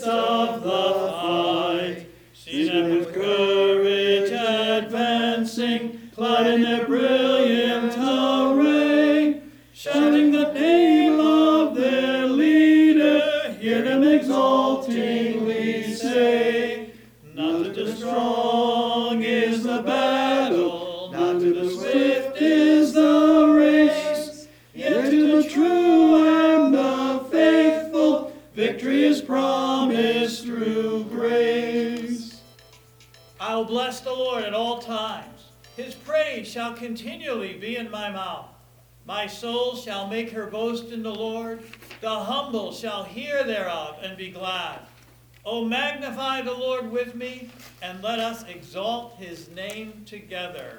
of the fight. See them with courage advancing, clad in their brilliant array, shouting the name of their leader. Hear them exultingly say, not to the strong is the battle, not to the swift is the race, yet to the true and the faithful victory is promised through grace. I will bless the Lord at all times. His praise shall continually be in my mouth. My soul shall make her boast in the Lord. The humble shall hear thereof and be glad. O magnify the Lord with me, and let us exalt his name together.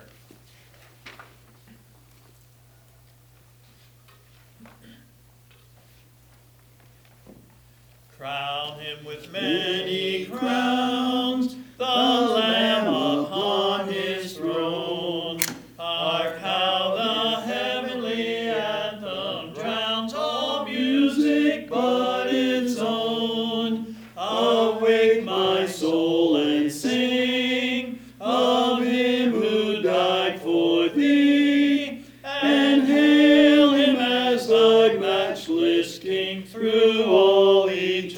Crown him with many crowns, the Lamb upon his throne. Hark how the heavenly anthem drowns all music but its own. Awake my soul and sing of him who died for thee, and hail him as thy matchless King through all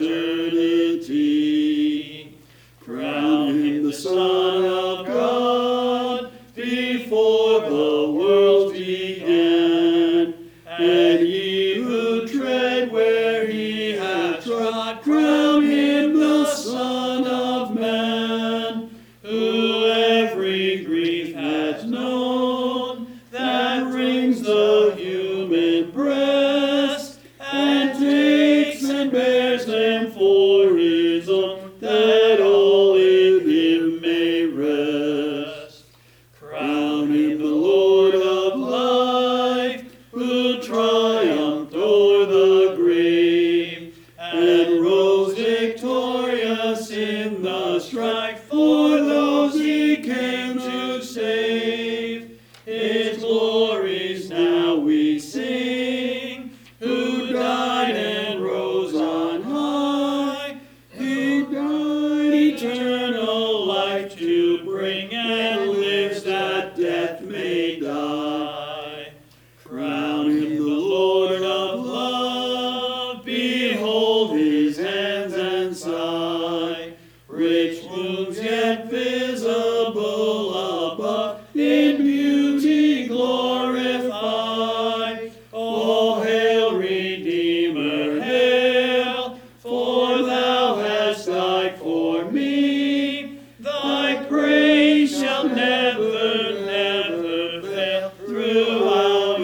eternity. Crown him the Son of God before the world began, and ye who tread where he hath trod, crown him the Son of Man, who every grief hath known, that wrings the human breast, and takes and bears them for his own, that all in him may rest. Crown him the Lord of life, who triumphed o'er the grave, and rose victorious in the strife for those he came to save. His glories now we sing, who died and rose on high, who died eternal life to bring, and lives that death may die. Crown him the Lord of love, behold his hands and side, rich wounds yet visible above, in beauty glorified. O hail, Redeemer, hail, for thou hast died for me. Thy praise shall never, never fail throughout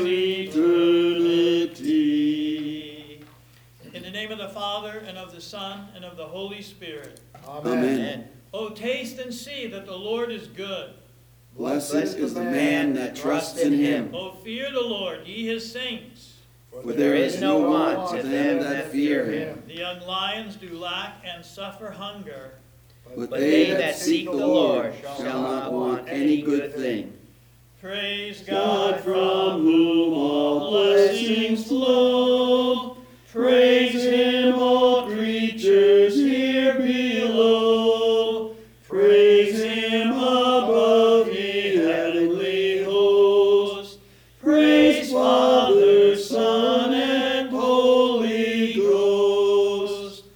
eternity. In the name of the Father, and of the Son, and of the Holy Spirit. Amen. O taste and see that the Lord is good. Blessed is the man that trusts in him. O fear the Lord, ye his saints. For there is no want to them that fear him. The young lions do lack and suffer hunger, But they that seek the Lord shall not want any good thing. Praise God from whom all blessings flow. Praise him, all creatures here below. Praise him above, ye heavenly hosts. Praise Father, Son, and Holy Ghost.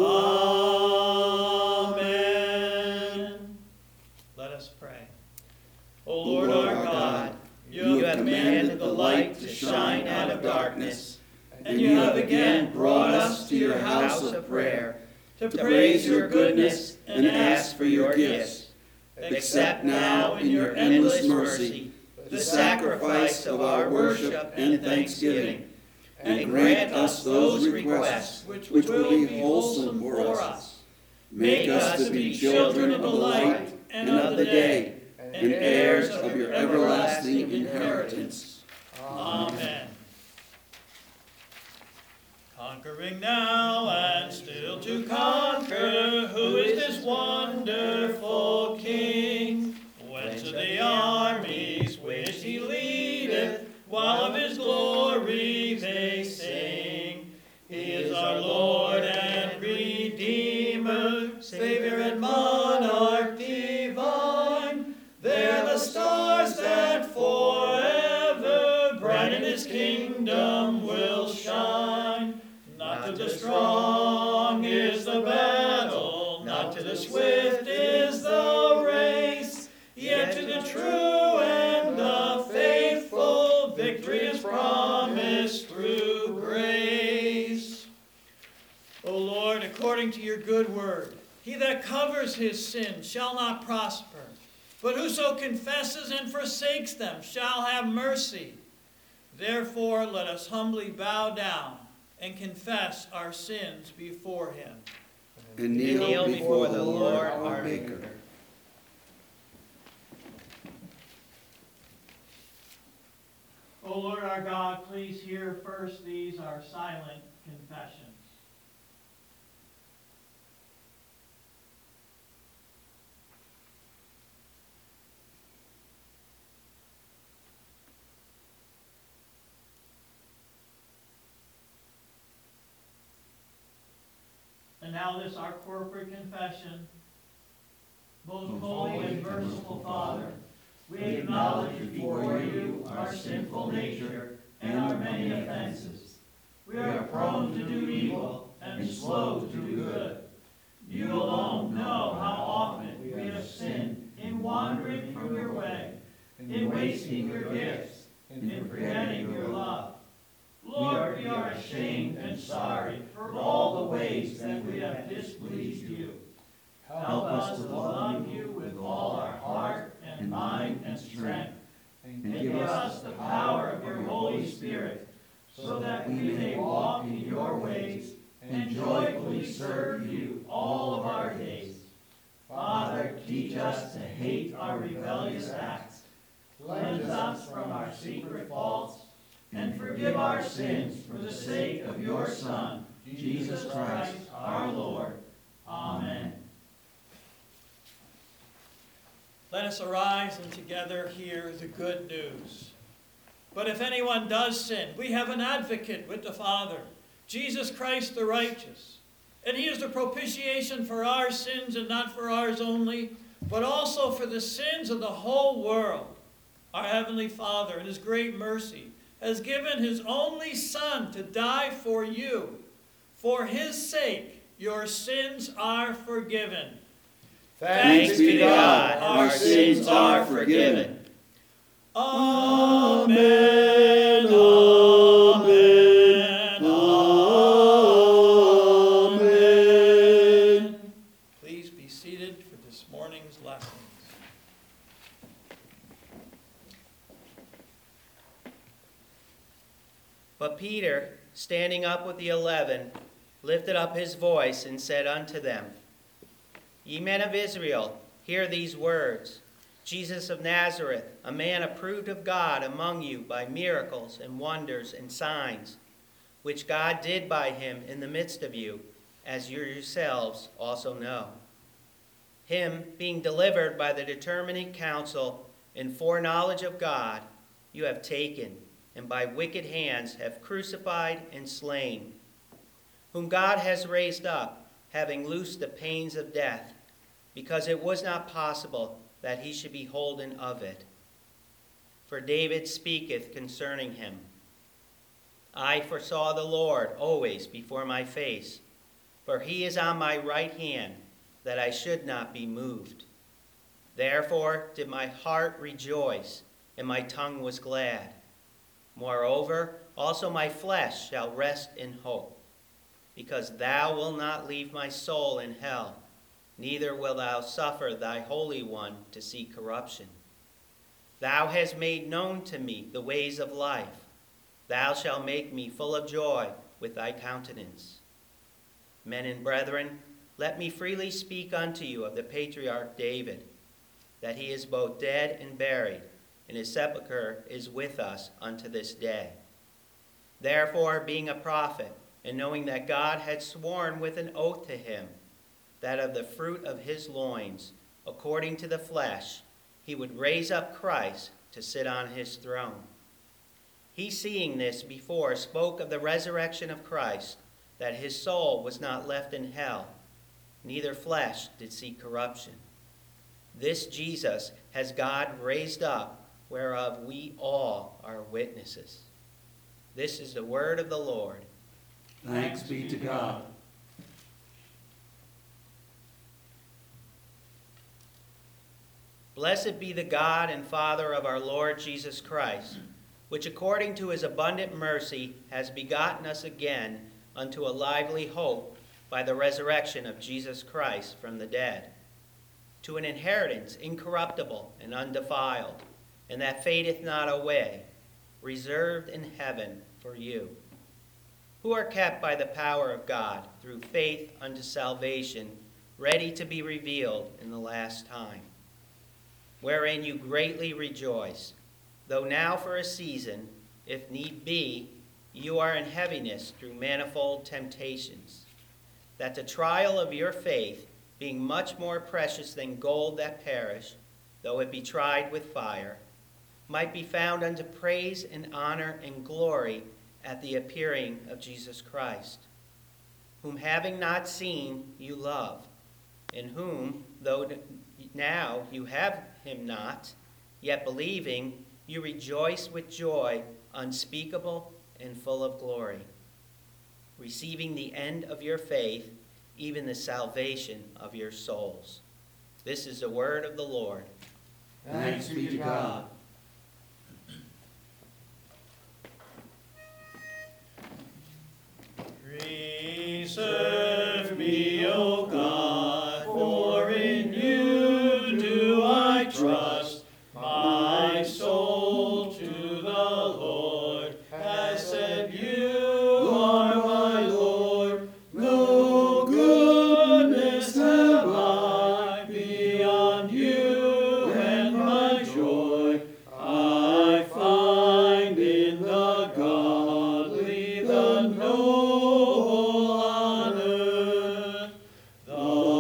Amen. Let us pray. O Lord our God, you have commanded the light to shine out of darkness, and you have again brought us to your house of prayer to praise your goodness and ask for your gifts. Accept now in your endless mercy the sacrifice of our worship and thanksgiving, and grant us those requests which will be wholesome for us. Make us to be children of the light and of the day, and heirs of your everlasting inheritance. Amen. Conquering now and still to conquer, who is this wonderful King? Whence are the armies which he leadeth, while of his glory they sing? He is our Lord and Redeemer, strong is the battle, not to the swift is the race, yet to the true and the faithful victory is promised through grace. O Lord, according to your good word, he that covers his sins shall not prosper, but whoso confesses and forsakes them shall have mercy. Therefore, let us humbly bow down and confess our sins before him. And kneel before the Lord our Maker. O Lord our God, please hear first these our silent confessions. And now this our corporate confession. Most holy and merciful Father, we acknowledge before you our sinful nature and our many offenses. We are prone to do evil and slow to do good. You alone know how often we have sinned in wandering from your way, in wasting your gifts, in forgetting your love. Lord, we are ashamed and sorry for all the ways that we have displeased you. Help us to love you with all our heart and mind and strength, and give us the power of your Holy Spirit, so that we may walk in your ways and joyfully serve you all of our days. Father, teach us to hate our rebellious acts, cleanse us from our secret faults, and forgive our sins for the sake of your Son, Jesus Christ, our Lord. Amen. Let us arise and together hear the good news. But if anyone does sin, we have an advocate with the Father, Jesus Christ the righteous. And he is the propitiation for our sins, and not for ours only, but also for the sins of the whole world. Our Heavenly Father, in his great mercy, has given his only Son to die for you. For his sake, your sins are forgiven. Thanks be to God, our sins are forgiven. Amen, amen, amen. Please be seated for this morning's lessons. But Peter, standing up with the 11, lifted up his voice and said unto them, Ye men of Israel, hear these words. Jesus of Nazareth, a man approved of God among you by miracles and wonders and signs, which God did by him in the midst of you, as you yourselves also know. Him, being delivered by the determinate counsel and foreknowledge of God, you have taken, and by wicked hands have crucified and slain, whom God has raised up, having loosed the pains of death, because it was not possible that he should be holden of it. For David speaketh concerning him, I foresaw the Lord always before my face, for he is on my right hand, that I should not be moved. Therefore did my heart rejoice, and my tongue was glad. Moreover, also my flesh shall rest in hope, because thou wilt not leave my soul in hell, neither wilt thou suffer thy Holy One to see corruption. Thou hast made known to me the ways of life. Thou shalt make me full of joy with thy countenance. Men and brethren, let me freely speak unto you of the patriarch David, that he is both dead and buried, and his sepulchre is with us unto this day. Therefore, being a prophet, and knowing that God had sworn with an oath to him, that of the fruit of his loins, according to the flesh, he would raise up Christ to sit on his throne. He, seeing this before, spoke of the resurrection of Christ, that his soul was not left in hell, neither flesh did see corruption. This Jesus has God raised up, whereof we all are witnesses. This is the word of the Lord. Thanks be to God. Blessed be the God and Father of our Lord Jesus Christ, which according to his abundant mercy has begotten us again unto a lively hope by the resurrection of Jesus Christ from the dead, to an inheritance incorruptible and undefiled, and that fadeth not away, reserved in heaven for you, who are kept by the power of God through faith unto salvation, ready to be revealed in the last time, wherein you greatly rejoice, though now for a season, if need be, you are in heaviness through manifold temptations, that the trial of your faith, being much more precious than gold that perish, though it be tried with fire, might be found unto praise and honor and glory at the appearing of Jesus Christ, whom having not seen you love, in whom, though now you have him not, yet believing, you rejoice with joy unspeakable and full of glory, receiving the end of your faith, even the salvation of your souls. This is the word of the Lord. Thanks be to God. Preserve me, O God, for in you do I trust. My soul to the Lord has said, you are my Lord. No goodness have I beyond you, and my joy I find in the godly, the noble on earth. The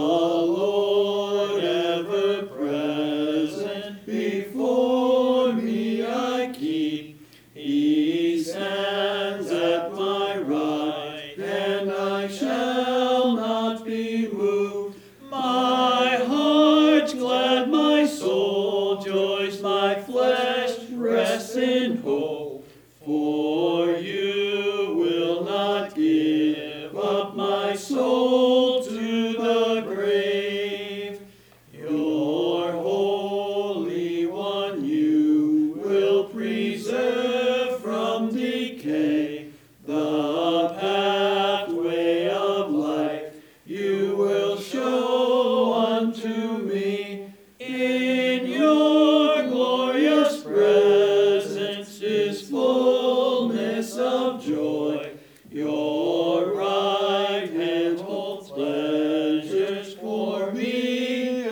Lord ever present before me I keep. He stands at my right, and I shall not be moved. My heart's glad, my soul joys, my flesh rests in hope. For you will not give up my soul to the grave. Your Holy One you will preserve from decay. The pathway of life you will show unto me. In your glorious presence is fullness of joy. Your right hand holds pleasures for me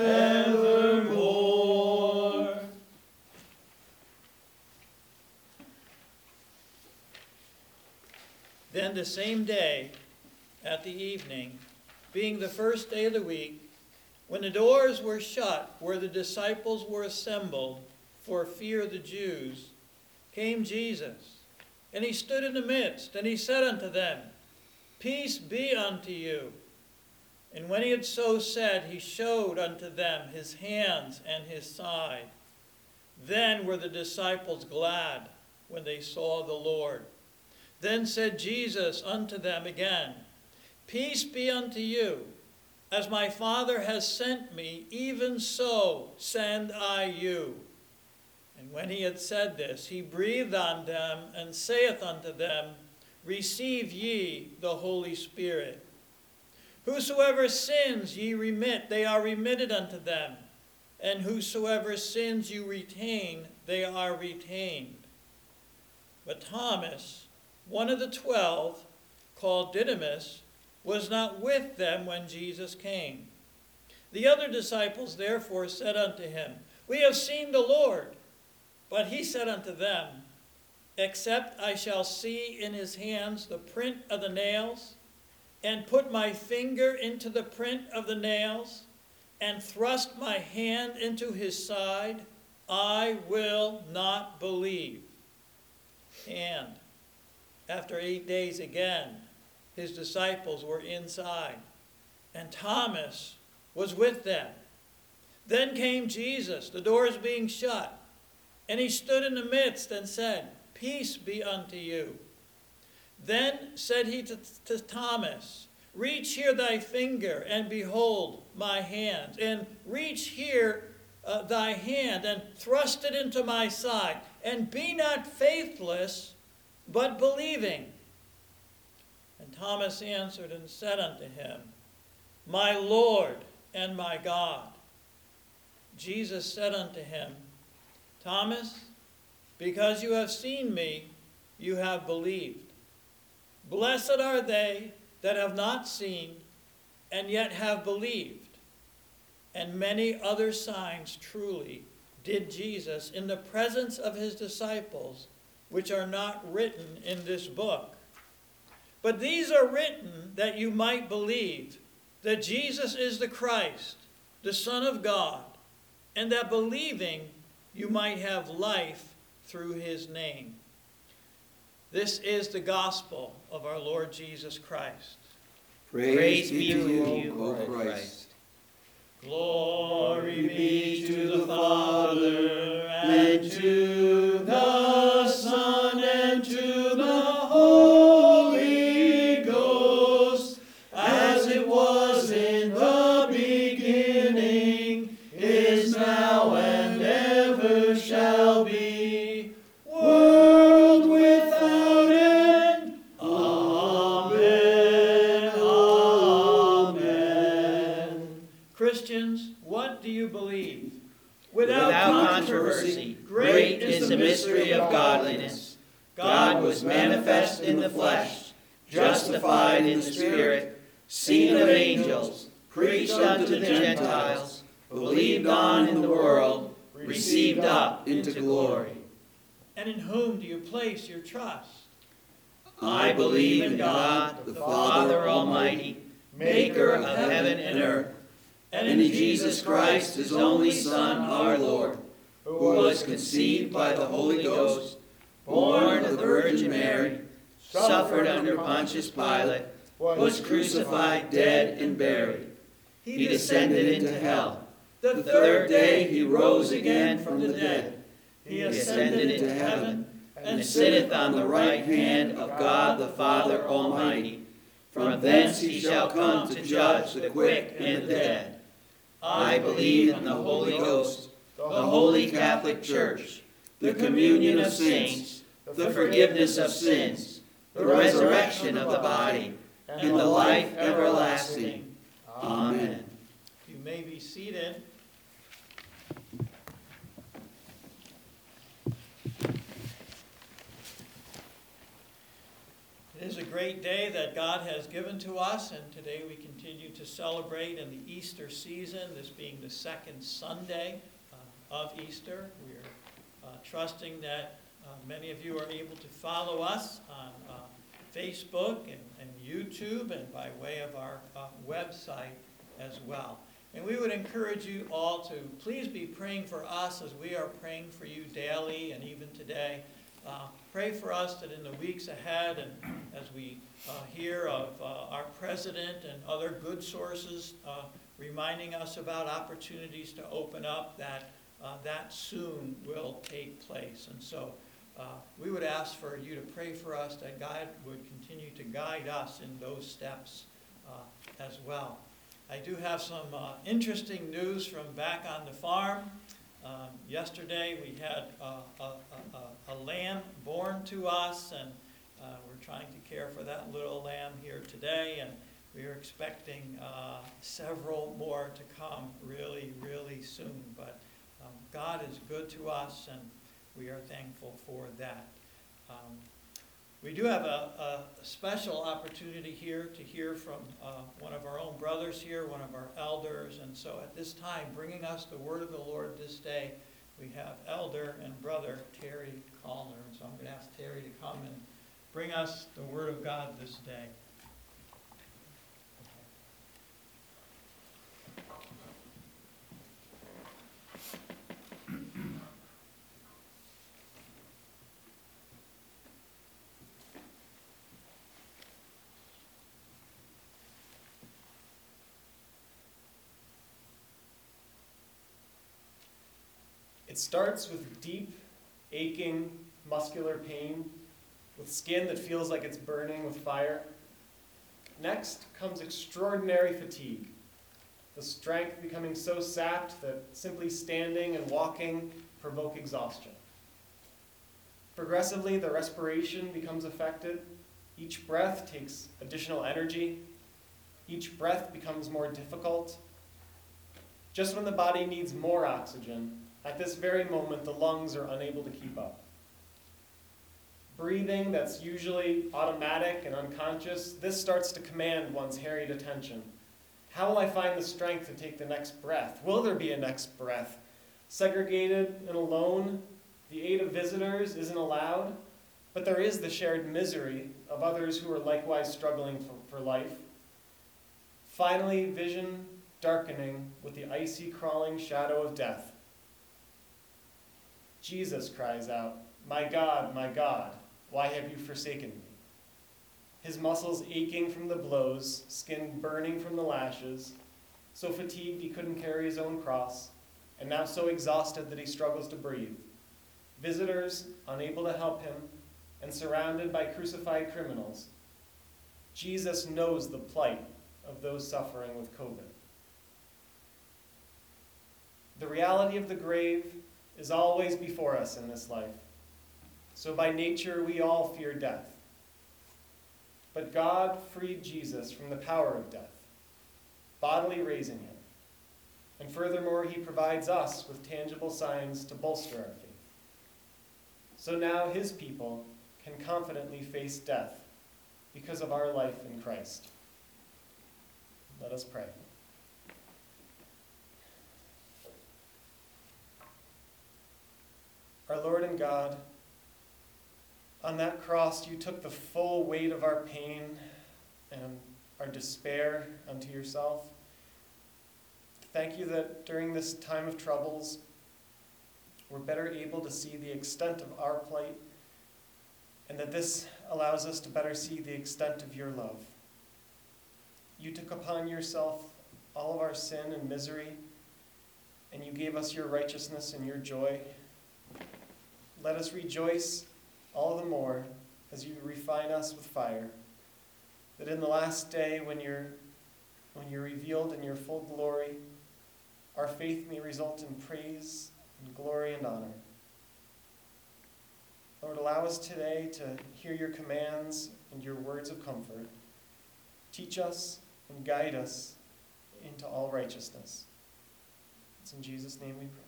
evermore. Then the same day, at the evening, being the first day of the week, when the doors were shut where the disciples were assembled for fear of the Jews, came Jesus, and he stood in the midst, and he said unto them, Peace be unto you. And when he had so said, he showed unto them his hands and his side. Then were the disciples glad when they saw the Lord. Then said Jesus unto them again, Peace be unto you. As my Father has sent me, even so send I you. And when he had said this, he breathed on them, and saith unto them, Receive ye the Holy Spirit. Whosoever sins ye remit, they are remitted unto them. And whosoever sins you retain, they are retained. But Thomas, one of the 12, called Didymus, was not with them when Jesus came. The other disciples therefore said unto him, We have seen the Lord. But he said unto them, Except I shall see in his hands the print of the nails, and put my finger into the print of the nails, and thrust my hand into his side, I will not believe. And after 8 days again, his disciples were inside, and Thomas was with them. Then came Jesus, the doors being shut, and he stood in the midst and said, Peace be unto you. Then said he to Thomas, reach here thy finger, and behold my hands, and reach here thy hand, and thrust it into my side, and be not faithless, but believing. And Thomas answered and said unto him, my Lord and my God. Jesus said unto him, Thomas, because you have seen me, you have believed. Blessed are they that have not seen, and yet have believed. And many other signs truly did Jesus in the presence of his disciples, which are not written in this book. But these are written that you might believe that Jesus is the Christ, the Son of God, and that believing you might have life through his name. This is the gospel of our Lord Jesus Christ. Praise be to you, O Christ. Glory be to the Father, and to the Son, and to the Holy Ghost, as it was in the beginning, is now, and ever shall be, world without end. Amen. Amen. Christians, what do you believe? Without controversy, great is the mystery of godliness. God was manifest in the flesh, justified in the Spirit, seen of angels, preached unto the Gentiles, believed on in the world, received up into glory. And in whom do you place your trust? I believe in God, the Father Almighty, maker of heaven and earth, and in Jesus Christ, his only Son, our Lord, who was conceived by the Holy Ghost, born of the Virgin Mary, suffered under Pontius Pilate, was crucified, dead, and buried. He descended into hell. The third day he rose again from the dead. He ascended into heaven, and sitteth on the right hand of God the Father Almighty. From thence he shall come to judge the quick and the dead. I believe in the Holy Ghost, the Holy Catholic Church, the communion of saints, the forgiveness of sins, the resurrection of the body, and the life everlasting. Amen. You may be seated. It is a great day that God has given to us, and today we continue to celebrate in the Easter season, this being the second Sunday of Easter. We're trusting that many of you are able to follow us on Facebook and YouTube and by way of our website as well. And we would encourage you all to please be praying for us as we are praying for you daily and even today. Pray for us that in the weeks ahead, and as we hear of our president and other good sources reminding us about opportunities to open up, that soon will take place. And so we would ask for you to pray for us that God would continue to guide us in those steps as well. I do have some interesting news from back on the farm. Yesterday we had a lamb born to us, and we're trying to care for that little lamb here today, and we are expecting several more to come really, really soon. But God is good to us, and we are thankful for that. We do have a special opportunity here to hear from one of our own brothers here, one of our elders. And so at this time, bringing us the word of the Lord this day, we have Elder and Brother Terry Callner. And so I'm going to ask Terry to come and bring us the word of God this day. It starts with deep, aching, muscular pain with skin that feels like it's burning with fire. Next comes extraordinary fatigue, the strength becoming so sapped that simply standing and walking provoke exhaustion. Progressively, the respiration becomes affected. Each breath takes additional energy. Each breath becomes more difficult. Just when the body needs more oxygen, at this very moment, the lungs are unable to keep up. Breathing that's usually automatic and unconscious, this starts to command one's harried attention. How will I find the strength to take the next breath? Will there be a next breath? Segregated and alone, the aid of visitors isn't allowed, but there is the shared misery of others who are likewise struggling for life. Finally, vision darkening with the icy crawling shadow of death. Jesus cries out, my God, why have you forsaken me?" His muscles aching from the blows, skin burning from the lashes, so fatigued he couldn't carry his own cross, and now so exhausted that he struggles to breathe. Visitors unable to help him, and surrounded by crucified criminals. Jesus knows the plight of those suffering with COVID. The reality of the grave is always before us in this life. So by nature, we all fear death. But God freed Jesus from the power of death, bodily raising him. And furthermore, he provides us with tangible signs to bolster our faith. So now his people can confidently face death because of our life in Christ. Let us pray. Our Lord and God, on that cross you took the full weight of our pain and our despair unto yourself. Thank you that during this time of troubles, we're better able to see the extent of our plight, and that this allows us to better see the extent of your love. You took upon yourself all of our sin and misery, and you gave us your righteousness and your joy. Let us rejoice all the more as you refine us with fire, that in the last day when you're revealed in your full glory, our faith may result in praise and glory and honor. Lord, allow us today to hear your commands and your words of comfort. Teach us and guide us into all righteousness. It's in Jesus' name we pray.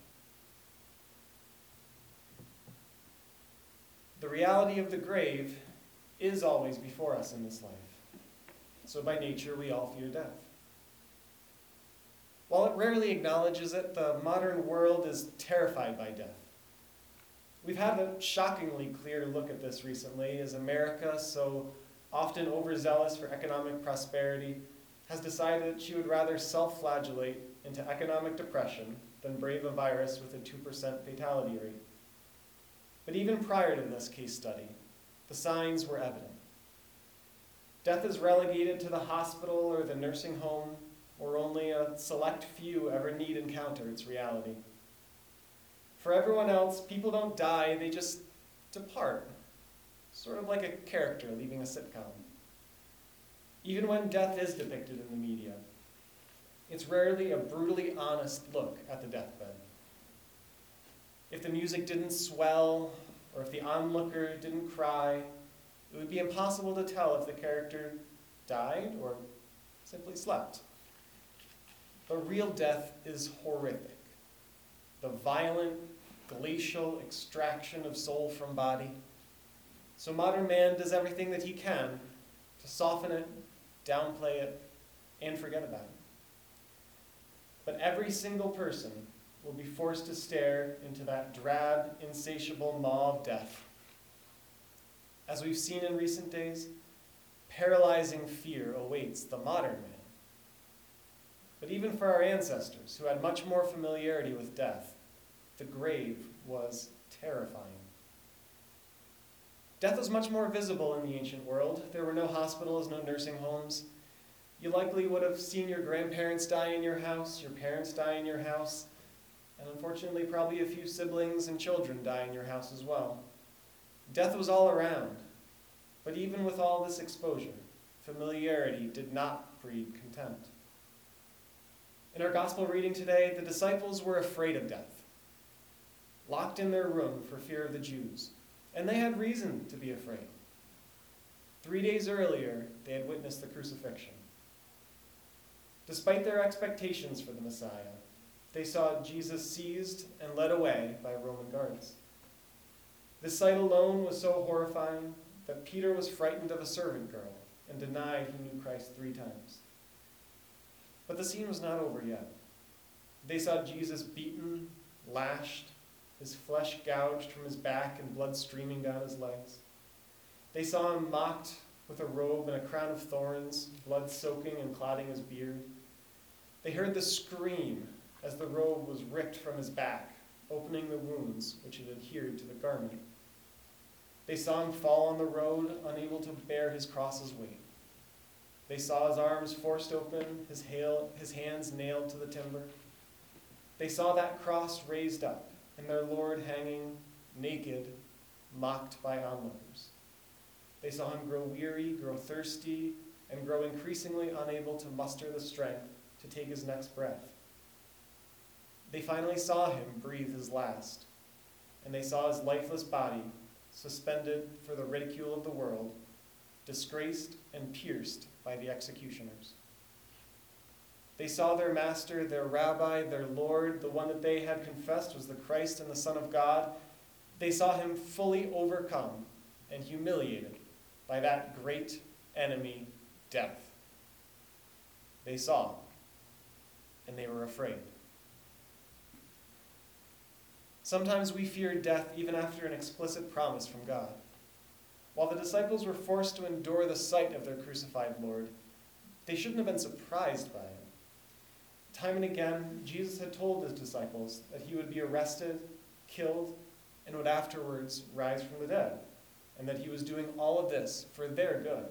The reality of the grave is always before us in this life. So by nature, we all fear death. While it rarely acknowledges it, the modern world is terrified by death. We've had a shockingly clear look at this recently as America, so often overzealous for economic prosperity, has decided she would rather self-flagellate into economic depression than brave a virus with a 2% fatality rate. But even prior to this case study, the signs were evident. Death is relegated to the hospital or the nursing home, where only a select few ever need encounter its reality. For everyone else, people don't die, they just depart, sort of like a character leaving a sitcom. Even when death is depicted in the media, it's rarely a brutally honest look at the deathbed. If the music didn't swell, or if the onlooker didn't cry, it would be impossible to tell if the character died or simply slept. But real death is horrific. The violent, glacial extraction of soul from body. So modern man does everything that he can to soften it, downplay it, and forget about it. But every single person will be forced to stare into that drab, insatiable maw of death. As we've seen in recent days, paralyzing fear awaits the modern man. But even for our ancestors, who had much more familiarity with death, the grave was terrifying. Death was much more visible in the ancient world. There were no hospitals, no nursing homes. You likely would have seen your grandparents die in your house, your parents die in your house, and unfortunately probably a few siblings and children die in your house as well. Death was all around, But even with all this exposure, familiarity did not breed contempt. In our gospel reading today, the disciples were afraid of death, locked in their room for fear of the Jews, and they had reason to be afraid. 3 days earlier, they had witnessed the crucifixion. Despite their expectations for the Messiah, they saw Jesus seized and led away by Roman guards. This sight alone was so horrifying that Peter was frightened of a servant girl and denied he knew Christ 3 times. But the scene was not over yet. They saw Jesus beaten, lashed, his flesh gouged from his back and blood streaming down his legs. They saw him mocked with a robe and a crown of thorns, blood soaking and clouding his beard. They heard the scream as the robe was ripped from his back, opening the wounds which had adhered to the garment. They saw him fall on the road, unable to bear his cross's weight. They saw his arms forced open, his hands nailed to the timber. They saw that cross raised up, and their Lord hanging naked, mocked by onlookers. They saw him grow weary, grow thirsty, and grow increasingly unable to muster the strength to take his next breath. They finally saw him breathe his last, and they saw his lifeless body suspended for the ridicule of the world, disgraced and pierced by the executioners. They saw their master, their rabbi, their Lord, the one that they had confessed was the Christ and the Son of God. They saw him fully overcome and humiliated by that great enemy, death. They saw, and they were afraid. Sometimes we fear death even after an explicit promise from God. While the disciples were forced to endure the sight of their crucified Lord, they shouldn't have been surprised by it. Time and again, Jesus had told his disciples that he would be arrested, killed, and would afterwards rise from the dead, and that he was doing all of this for their good.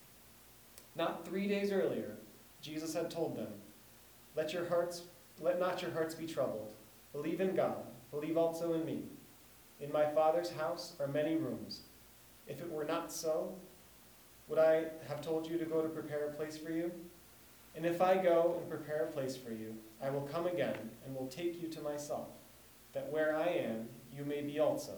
Not 3 days earlier, Jesus had told them, let not your hearts be troubled. Believe in God. Believe also in me. In my Father's house are many rooms. If it were not so, would I have told you to go to prepare a place for you? And if I go and prepare a place for you, I will come again and will take you to myself, that where I am, you may be also.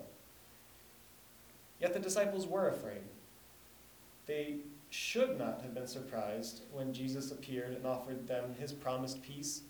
Yet the disciples were afraid. They should not have been surprised when Jesus appeared and offered them his promised peace.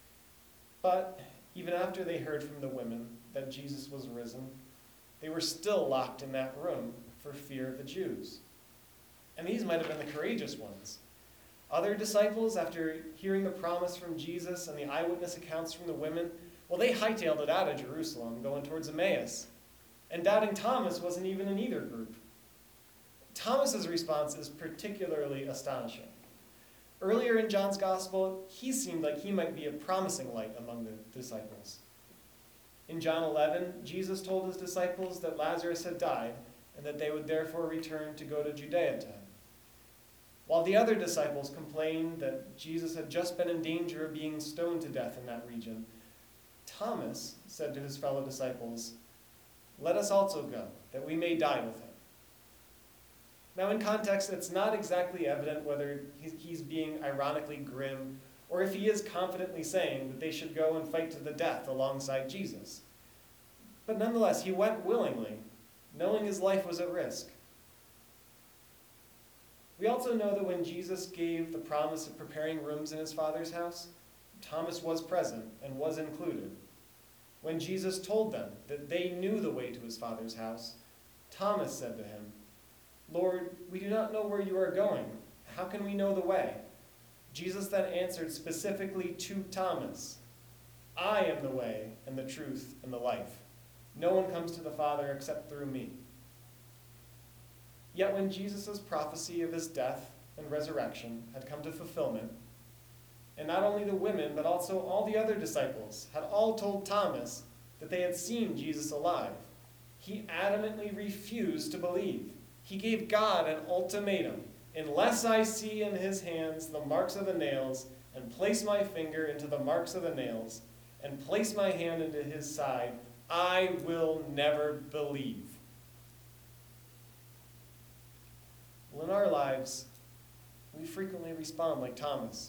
But even after they heard from the women that Jesus was risen, they were still locked in that room for fear of the Jews. And these might have been the courageous ones. Other disciples, after hearing the promise from Jesus and the eyewitness accounts from the women, well, they hightailed it out of Jerusalem, going towards Emmaus. And doubting Thomas wasn't even in either group. Thomas's response is particularly astonishing. Earlier in John's gospel, he seemed like he might be a promising light among the disciples. In John 11, Jesus told his disciples that Lazarus had died and that they would therefore return to go to Judea to him. While the other disciples complained that Jesus had just been in danger of being stoned to death in that region, Thomas said to his fellow disciples, let us also go, that we may die with him. Now in context, it's not exactly evident whether he's being ironically grim or if he is confidently saying that they should go and fight to the death alongside Jesus. But nonetheless, he went willingly, knowing his life was at risk. We also know that when Jesus gave the promise of preparing rooms in his Father's house, Thomas was present and was included. When Jesus told them that they knew the way to his Father's house, Thomas said to him, Lord, we do not know where you are going. How can we know the way? Jesus then answered specifically to Thomas, I am the way and the truth and the life. No one comes to the Father except through me. Yet when Jesus' prophecy of his death and resurrection had come to fulfillment, and not only the women, but also all the other disciples had all told Thomas that they had seen Jesus alive, he adamantly refused to believe. He gave God an ultimatum. Unless I see in his hands the marks of the nails, and place my finger into the marks of the nails, and place my hand into his side, I will never believe. Well, in our lives, we frequently respond like Thomas.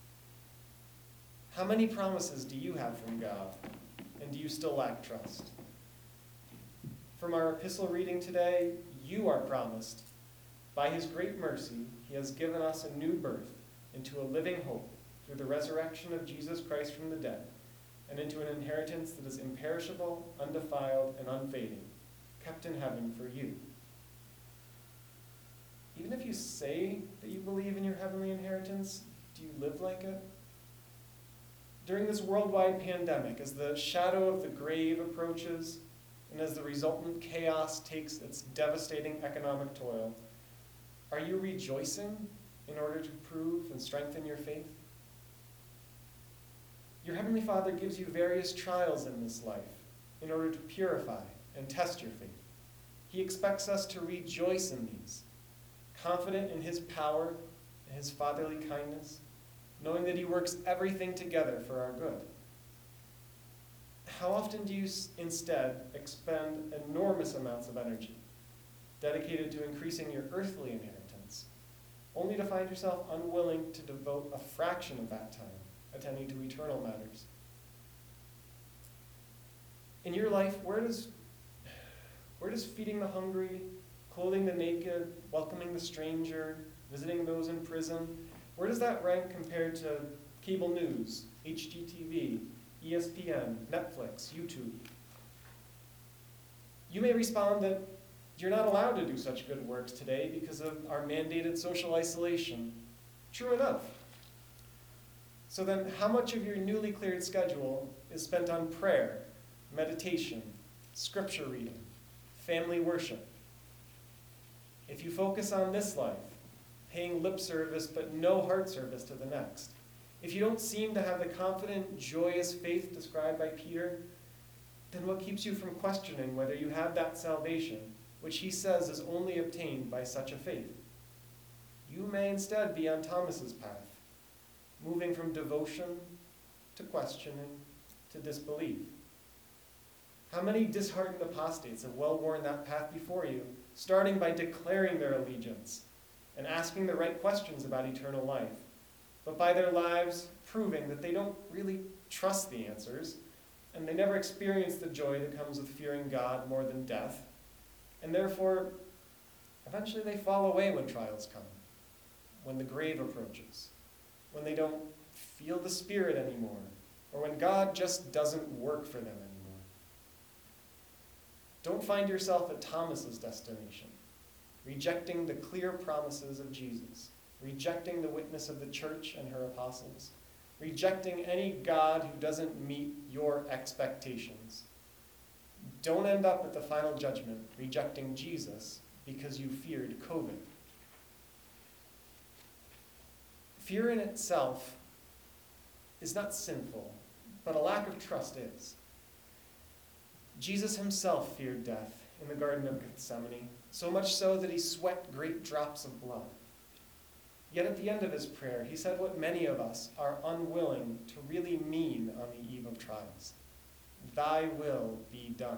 How many promises do you have from God, and do you still lack trust? From our epistle reading today, you are promised. By his great mercy, he has given us a new birth into a living hope through the resurrection of Jesus Christ from the dead, and into an inheritance that is imperishable, undefiled, and unfading, kept in heaven for you. Even if you say that you believe in your heavenly inheritance, do you live like it? During this worldwide pandemic, as the shadow of the grave approaches, and as the resultant chaos takes its devastating economic toll, are you rejoicing in order to prove and strengthen your faith? Your Heavenly Father gives you various trials in this life in order to purify and test your faith. He expects us to rejoice in these, confident in his power and his fatherly kindness, knowing that he works everything together for our good. How often do you instead expend enormous amounts of energy dedicated to increasing your earthly inheritance, only to find yourself unwilling to devote a fraction of that time attending to eternal matters? In your life, where does feeding the hungry, clothing the naked, welcoming the stranger, visiting those in prison, where does that rank compared to cable news, HGTV, ESPN, Netflix, YouTube? You may respond that you're not allowed to do such good works today because of our mandated social isolation. True enough. So then, how much of your newly cleared schedule is spent on prayer, meditation, scripture reading, family worship? If you focus on this life, paying lip service but no heart service to the next, if you don't seem to have the confident, joyous faith described by Peter, then what keeps you from questioning whether you have that salvation, which he says is only obtained by such a faith? You may instead be on Thomas's path, moving from devotion to questioning to disbelief. How many disheartened apostates have well worn that path before you, starting by declaring their allegiance and asking the right questions about eternal life, but by their lives proving that they don't really trust the answers, and they never experience the joy that comes with fearing God more than death, and therefore, eventually they fall away when trials come, when the grave approaches, when they don't feel the Spirit anymore, or when God just doesn't work for them anymore. Don't find yourself at Thomas's destination, rejecting the clear promises of Jesus, rejecting the witness of the church and her apostles, rejecting any God who doesn't meet your expectations. Don't end up at the final judgment rejecting Jesus because you feared COVID. Fear in itself is not sinful, but a lack of trust is. Jesus himself feared death in the Garden of Gethsemane, so much so that he sweat great drops of blood. Yet at the end of his prayer, he said what many of us are unwilling to really mean on the eve of trials: "Thy will be done."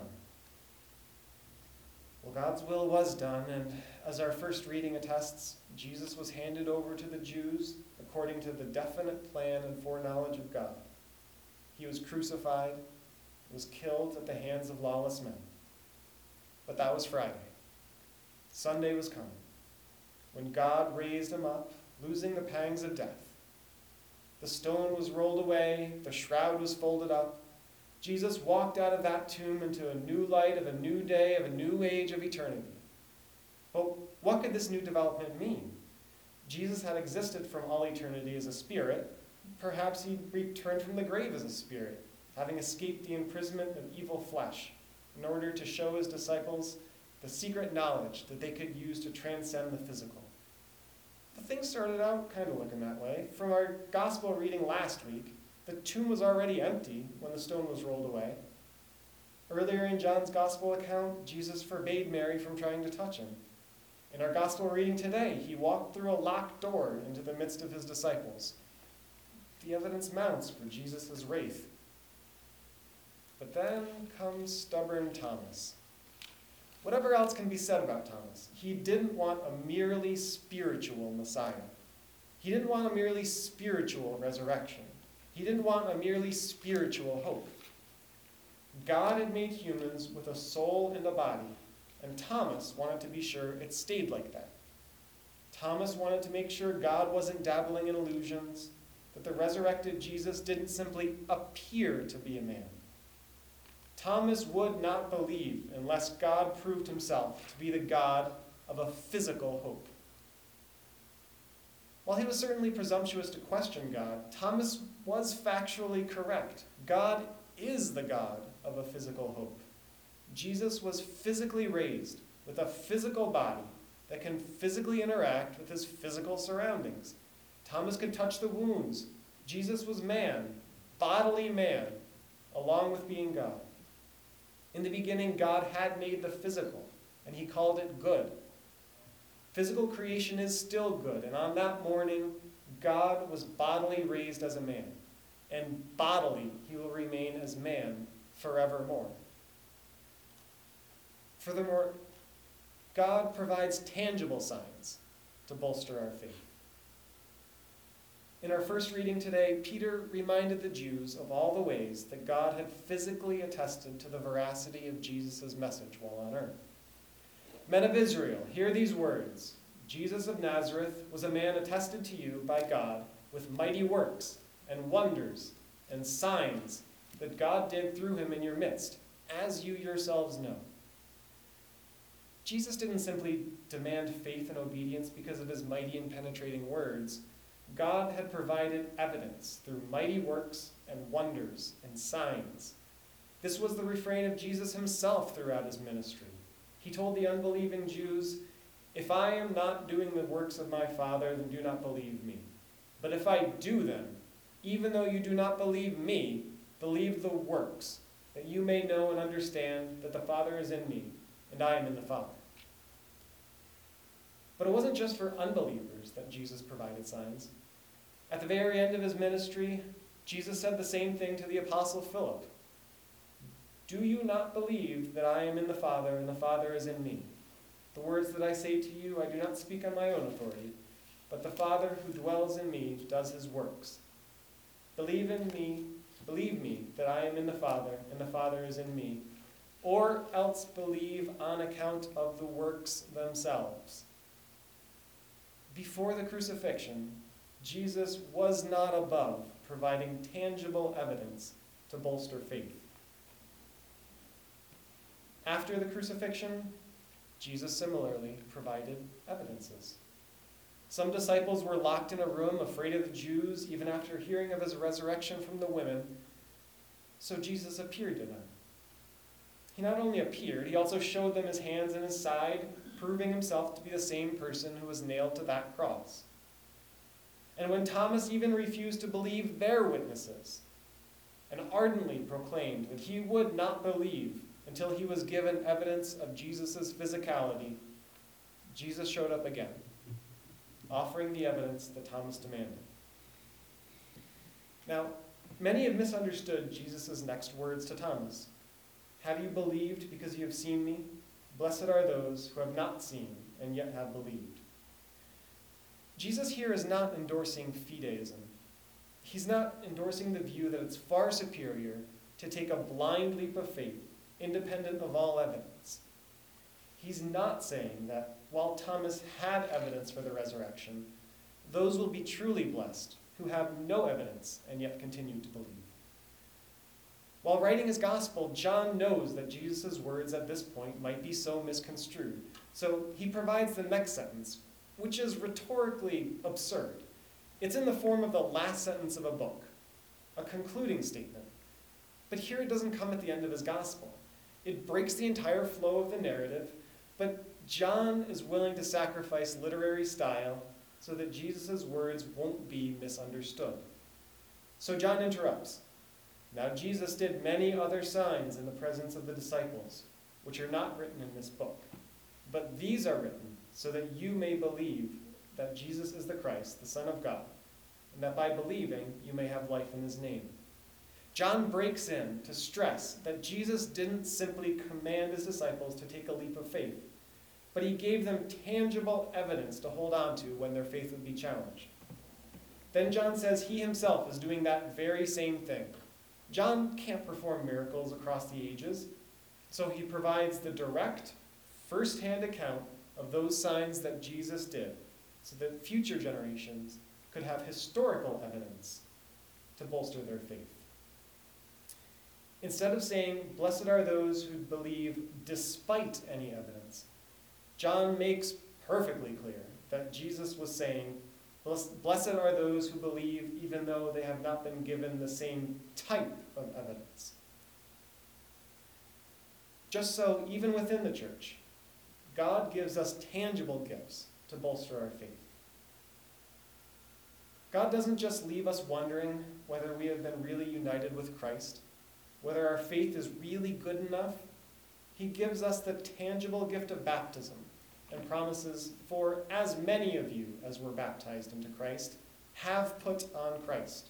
Well, God's will was done, and as our first reading attests, Jesus was handed over to the Jews according to the definite plan and foreknowledge of God. He was crucified, was killed at the hands of lawless men. But that was Friday. Sunday was coming, when God raised him up, losing the pangs of death. The stone was rolled away, the shroud was folded up. Jesus walked out of that tomb into a new light of a new day, of a new age of eternity. But what could this new development mean? Jesus had existed from all eternity as a spirit. Perhaps he returned from the grave as a spirit, having escaped the imprisonment of evil flesh, in order to show his disciples the secret knowledge that they could use to transcend the physical. The thing started out kind of looking that way. From our gospel reading last week, the tomb was already empty when the stone was rolled away. Earlier in John's gospel account, Jesus forbade Mary from trying to touch him. In our gospel reading today, he walked through a locked door into the midst of his disciples. The evidence mounts for Jesus' wraith. But then comes stubborn Thomas. Whatever else can be said about Thomas, he didn't want a merely spiritual Messiah. He didn't want a merely spiritual resurrection. He didn't want a merely spiritual hope. God had made humans with a soul and a body, and Thomas wanted to be sure it stayed like that. Thomas wanted to make sure God wasn't dabbling in illusions, that the resurrected Jesus didn't simply appear to be a man. Thomas would not believe unless God proved himself to be the God of a physical hope. While he was certainly presumptuous to question God, Thomas was factually correct. God is the God of a physical hope. Jesus was physically raised with a physical body that can physically interact with his physical surroundings. Thomas could touch the wounds. Jesus was man, bodily man, along with being God. In the beginning, God had made the physical, and he called it good. Physical creation is still good, and on that morning, God was bodily raised as a man, and bodily he will remain as man forevermore. Furthermore, God provides tangible signs to bolster our faith. In our first reading today, Peter reminded the Jews of all the ways that God had physically attested to the veracity of Jesus' message while on earth. Men of Israel, hear these words. Jesus of Nazareth was a man attested to you by God with mighty works and wonders and signs that God did through him in your midst, as you yourselves know. Jesus didn't simply demand faith and obedience because of his mighty and penetrating words. God had provided evidence through mighty works and wonders and signs. This was the refrain of Jesus himself throughout his ministry. He told the unbelieving Jews, "If I am not doing the works of my Father, then do not believe me. But if I do them, even though you do not believe me, believe the works, that you may know and understand that the Father is in me, and I am in the Father." But it wasn't just for unbelievers that Jesus provided signs. At the very end of his ministry, Jesus said the same thing to the Apostle Philip. "Do you not believe that I am in the Father, and the Father is in me? The words that I say to you, I do not speak on my own authority, but the Father who dwells in me does his works. Believe me that I am in the Father, and the Father is in me, or else believe on account of the works themselves." Before the crucifixion, Jesus was not above providing tangible evidence to bolster faith. After the crucifixion, Jesus similarly provided evidences. Some disciples were locked in a room, afraid of the Jews, even after hearing of his resurrection from the women, so Jesus appeared to them. He not only appeared, he also showed them his hands and his side, proving himself to be the same person who was nailed to that cross. And when Thomas even refused to believe their witnesses, and ardently proclaimed that he would not believe until he was given evidence of Jesus' physicality, Jesus showed up again, offering the evidence that Thomas demanded. Now, many have misunderstood Jesus' next words to Thomas. "Have you believed because you have seen me? Blessed are those who have not seen and yet have believed." Jesus here is not endorsing fideism. He's not endorsing the view that it's far superior to take a blind leap of faith, independent of all evidence. He's not saying that while Thomas had evidence for the resurrection, those will be truly blessed who have no evidence and yet continue to believe. While writing his gospel, John knows that Jesus' words at this point might be so misconstrued. So he provides the next sentence, which is rhetorically absurd. It's in the form of the last sentence of a book, a concluding statement. But here it doesn't come at the end of his gospel. It breaks the entire flow of the narrative, but John is willing to sacrifice literary style so that Jesus' words won't be misunderstood. So John interrupts. "Now Jesus did many other signs in the presence of the disciples, which are not written in this book. But these are written so that you may believe that Jesus is the Christ, the Son of God, and that by believing you may have life in his name. John breaks in to stress that Jesus didn't simply command his disciples to take a leap of faith, but he gave them tangible evidence to hold on to when their faith would be challenged. Then John says he himself is doing that very same thing. John can't perform miracles across the ages, so he provides the direct, first-hand account of those signs that Jesus did, so that future generations could have historical evidence to bolster their faith. Instead of saying, "Blessed are those who believe despite any evidence," John makes perfectly clear that Jesus was saying, "Blessed are those who believe even though they have not been given the same type of evidence." Just so, even within the church, God gives us tangible gifts to bolster our faith. God doesn't just leave us wondering whether we have been really united with Christ, whether our faith is really good enough. He gives us the tangible gift of baptism and promises, "For as many of you as were baptized into Christ have put on Christ."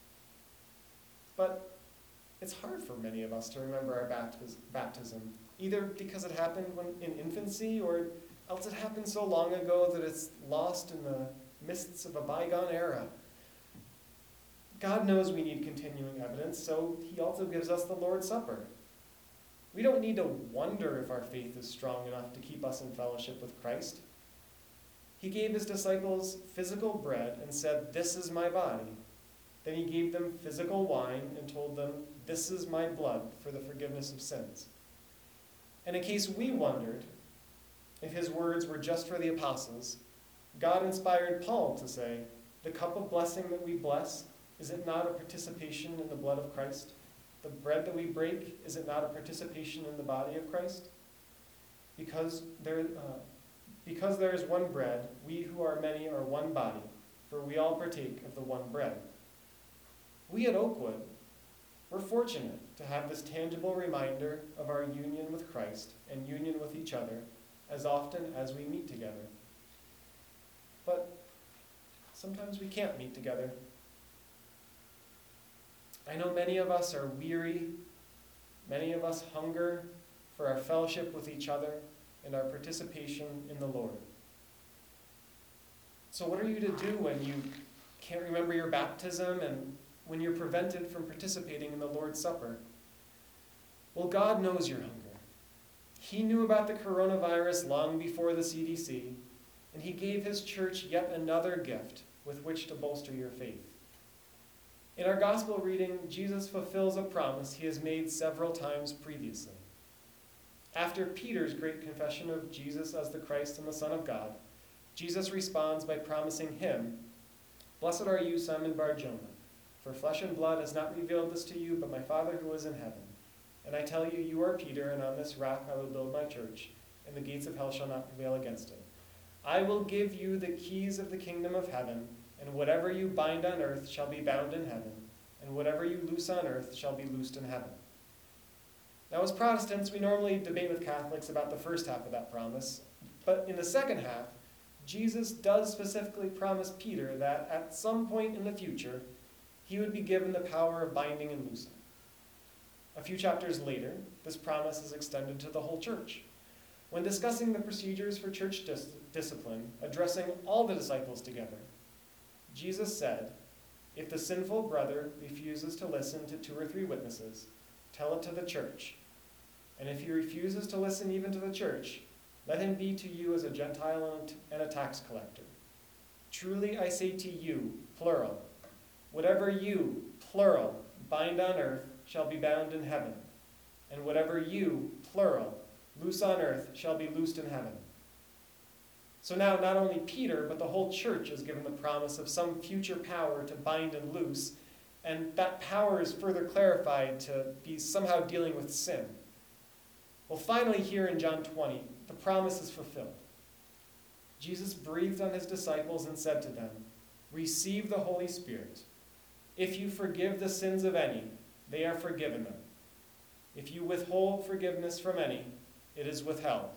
But it's hard for many of us to remember our baptism, either because it happened in infancy, or else it happened so long ago that it's lost in the mists of a bygone era. God knows we need continuing evidence, so he also gives us the Lord's Supper. We don't need to wonder if our faith is strong enough to keep us in fellowship with Christ. He gave his disciples physical bread and said, "This is my body." Then he gave them physical wine and told them, "This is my blood for the forgiveness of sins." And in case we wondered if his words were just for the apostles, God inspired Paul to say, "The cup of blessing that we bless, is it not a participation in the blood of Christ? The bread that we break, is it not a participation in the body of Christ? Because there is one bread, we who are many are one body, for we all partake of the one bread." We at Oakwood, we're fortunate to have this tangible reminder of our union with Christ and union with each other as often as we meet together. But sometimes we can't meet together. I know many of us are weary. Many of us hunger for our fellowship with each other and our participation in the Lord. So what are you to do when you can't remember your baptism and when you're prevented from participating in the Lord's Supper? Well, God knows your hunger. He knew about the coronavirus long before the CDC, and he gave his church yet another gift with which to bolster your faith. In our gospel reading, Jesus fulfills a promise he has made several times previously. After Peter's great confession of Jesus as the Christ and the Son of God, Jesus responds by promising him, "Blessed are you, Simon Bar-Jonah, for flesh and blood has not revealed this to you, but my Father who is in heaven. And I tell you, you are Peter, and on this rock I will build my church, and the gates of hell shall not prevail against it. I will give you the keys of the kingdom of heaven, and whatever you bind on earth shall be bound in heaven, and whatever you loose on earth shall be loosed in heaven." Now, as Protestants, we normally debate with Catholics about the first half of that promise, but in the second half, Jesus does specifically promise Peter that at some point in the future, he would be given the power of binding and loosing. A few chapters later, this promise is extended to the whole church. When discussing the procedures for church discipline, addressing all the disciples together, Jesus said, "If the sinful brother refuses to listen to 2 or 3 witnesses, tell it to the church. And if he refuses to listen even to the church, let him be to you as a Gentile and a tax collector. Truly I say to you, plural, whatever you, plural, bind on earth shall be bound in heaven, and whatever you, plural, loose on earth shall be loosed in heaven." So now not only Peter, but the whole church is given the promise of some future power to bind and loose, and that power is further clarified to be somehow dealing with sin. Well, finally here in John 20, the promise is fulfilled. Jesus breathed on his disciples and said to them, "Receive the Holy Spirit. If you forgive the sins of any, they are forgiven them. If you withhold forgiveness from any, it is withheld."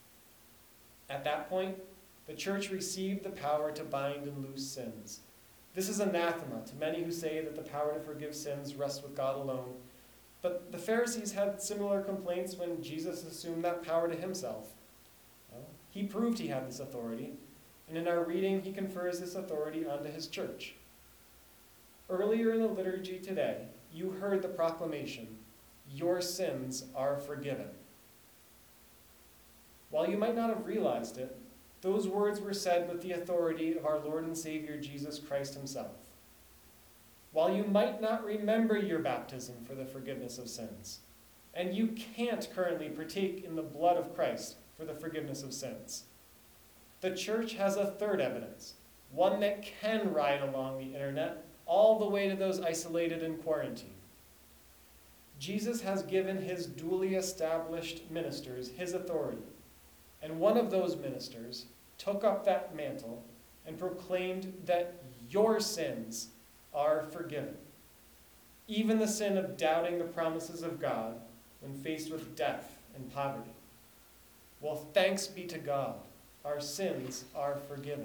At that point, the church received the power to bind and loose sins. This is anathema to many who say that the power to forgive sins rests with God alone. But the Pharisees had similar complaints when Jesus assumed that power to himself. Well, he proved he had this authority, and in our reading, he confers this authority onto his church. Earlier in the liturgy today, you heard the proclamation, "Your sins are forgiven." While you might not have realized it, those words were said with the authority of our Lord and Savior Jesus Christ himself. While you might not remember your baptism for the forgiveness of sins, and you can't currently partake in the blood of Christ for the forgiveness of sins, the church has a third evidence, one that can ride along the internet all the way to those isolated in quarantine. Jesus has given his duly established ministers his authority, and one of those ministers took up that mantle and proclaimed that your sins are forgiven, even the sin of doubting the promises of God when faced with death and poverty. Well, thanks be to God, our sins are forgiven.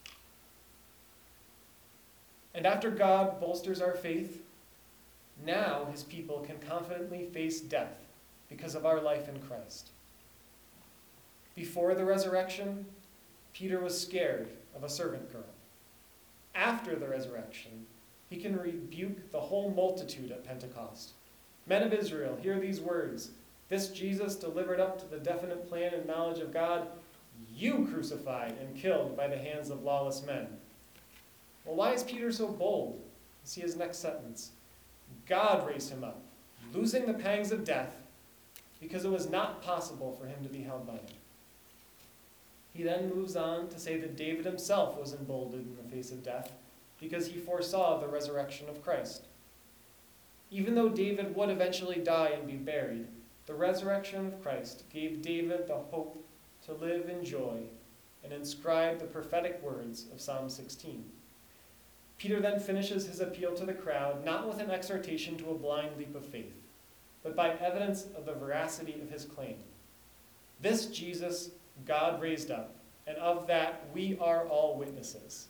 And after God bolsters our faith, now his people can confidently face death because of our life in Christ. Before the resurrection, Peter was scared of a servant girl. After the resurrection, he can rebuke the whole multitude at Pentecost. Men of Israel, hear these words. This Jesus delivered up to the definite plan and knowledge of God, you crucified and killed by the hands of lawless men. Well, why is Peter so bold? See his next sentence. God raised him up, losing the pangs of death, because it was not possible for him to be held by it. He then moves on to say that David himself was emboldened in the face of death, because he foresaw the resurrection of Christ. Even though David would eventually die and be buried, the resurrection of Christ gave David the hope to live in joy and inscribe the prophetic words of Psalm 16. Peter then finishes his appeal to the crowd, not with an exhortation to a blind leap of faith, but by evidence of the veracity of his claim. This Jesus God raised up, and of that we are all witnesses.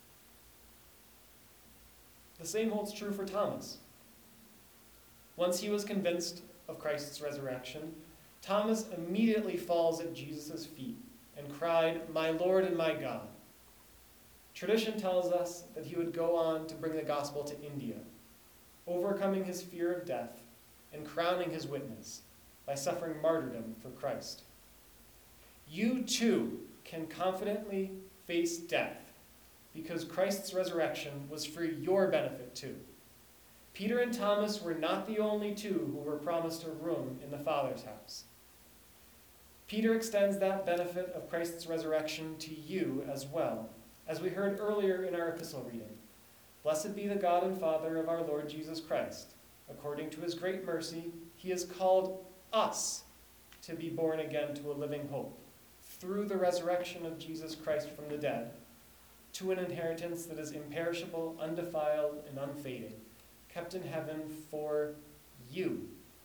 The same holds true for Thomas. Once he was convinced of Christ's resurrection, Thomas immediately falls at Jesus' feet and cried, "My Lord and my God." Tradition tells us that he would go on to bring the gospel to India, overcoming his fear of death and crowning his witness by suffering martyrdom for Christ. You too can confidently face death because Christ's resurrection was for your benefit too. Peter and Thomas were not the only two who were promised a room in the Father's house. Peter extends that benefit of Christ's resurrection to you as well, as we heard earlier in our epistle reading. Blessed be the God and Father of our Lord Jesus Christ. According to his great mercy, he has called us to be born again to a living hope, through the resurrection of Jesus Christ from the dead, to an inheritance that is imperishable, undefiled, and unfading, kept in heaven for you.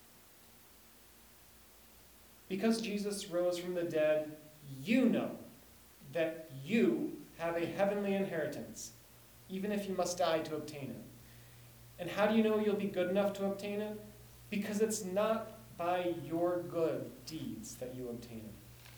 Because Jesus rose from the dead, you know that you have a heavenly inheritance, even if you must die to obtain it. And how do you know you'll be good enough to obtain it? Because it's not by your good deeds that you obtain it.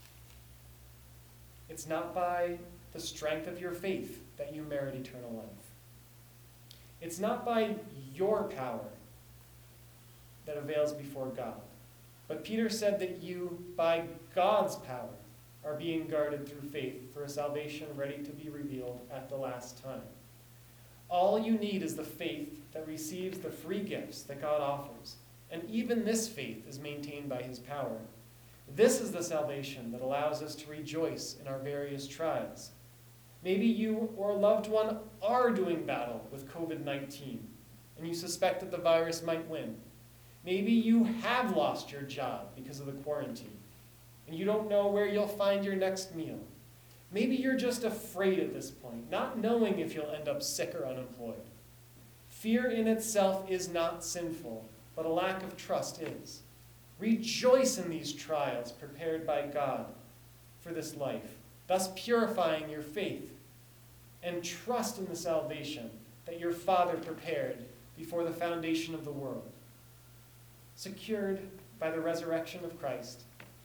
It's not by the strength of your faith that you merit eternal life. It's not by your power that avails before God. But Peter said that you, by God's power, are being guarded through faith for a salvation ready to be revealed at the last time. All you need is the faith that receives the free gifts that God offers. And even this faith is maintained by his power. This is the salvation that allows us to rejoice in our various trials. Maybe you or a loved one are doing battle with COVID-19, and you suspect that the virus might win. Maybe you have lost your job because of the quarantine, and you don't know where you'll find your next meal. Maybe you're just afraid at this point, not knowing if you'll end up sick or unemployed. Fear in itself is not sinful, but a lack of trust is. Rejoice in these trials prepared by God for this life, thus purifying your faith. and trust in the salvation that your Father prepared before the foundation of the world, secured by the resurrection of Christ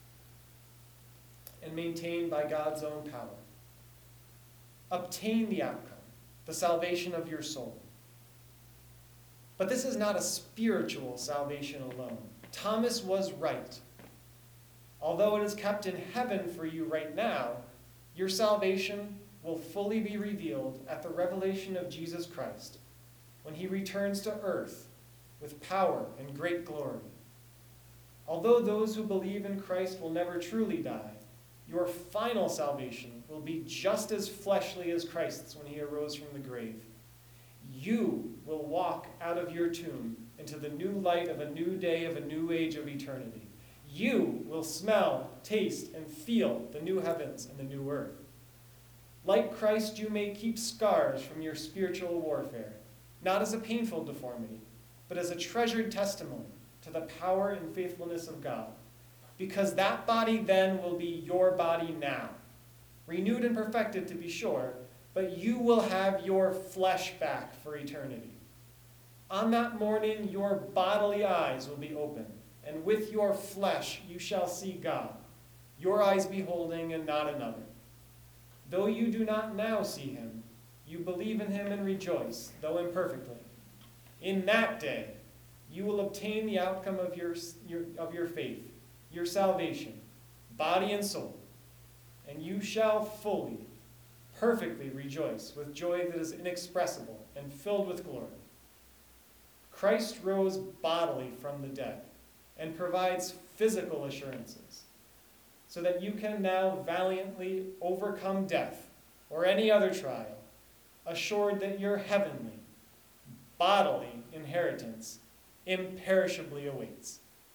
and maintained by God's own power. Obtain the outcome, the salvation of your soul. But this is not a spiritual salvation alone. Thomas was right. Although it is kept in heaven for you right now, your salvation will fully be revealed at the revelation of Jesus Christ when he returns to earth with power and great glory. Although those who believe in Christ will never truly die, your final salvation will be just as fleshly as Christ's when he arose from the grave. You will walk out of your tomb into the new light of a new day, of a new age of eternity. You will smell, taste, and feel the new heavens and the new earth. Like Christ, you may keep scars from your spiritual warfare, not as a painful deformity, but as a treasured testimony to the power and faithfulness of God. Because that body then will be your body now, renewed and perfected to be sure, but you will have your flesh back for eternity. On that morning, your bodily eyes will be opened, and with your flesh you shall see God, your eyes beholding and not another. Though you do not now see him, you believe in him and rejoice, though imperfectly. In that day, you will obtain the outcome of your faith, your salvation, body and soul, and you shall fully, perfectly rejoice with joy that is inexpressible and filled with glory. Christ rose bodily from the dead and provides physical assurances, so that you can now valiantly overcome death or any other trial, assured that your heavenly, bodily inheritance imperishably awaits.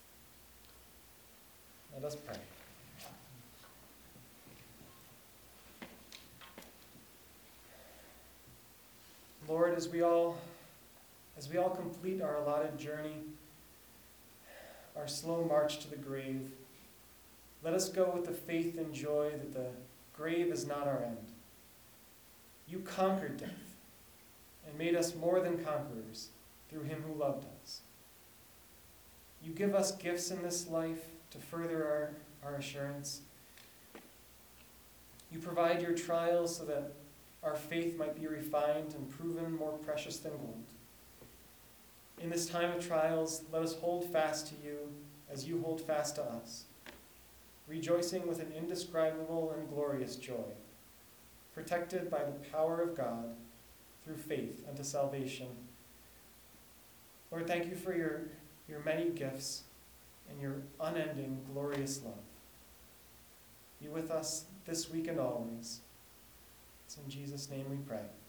Let us pray. Lord, as we all complete our allotted journey, our slow march to the grave, let us go with the faith and joy that the grave is not our end. You conquered death and made us more than conquerors through him who loved us. You give us gifts in this life to further our assurance. You provide your trials so that our faith might be refined and proven more precious than gold. In this time of trials, let us hold fast to you as you hold fast to us, rejoicing with an indescribable and glorious joy, protected by the power of God through faith unto salvation. Lord, thank you for your many gifts and your unending glorious love. Be with us this week and always. It's in Jesus' name we pray.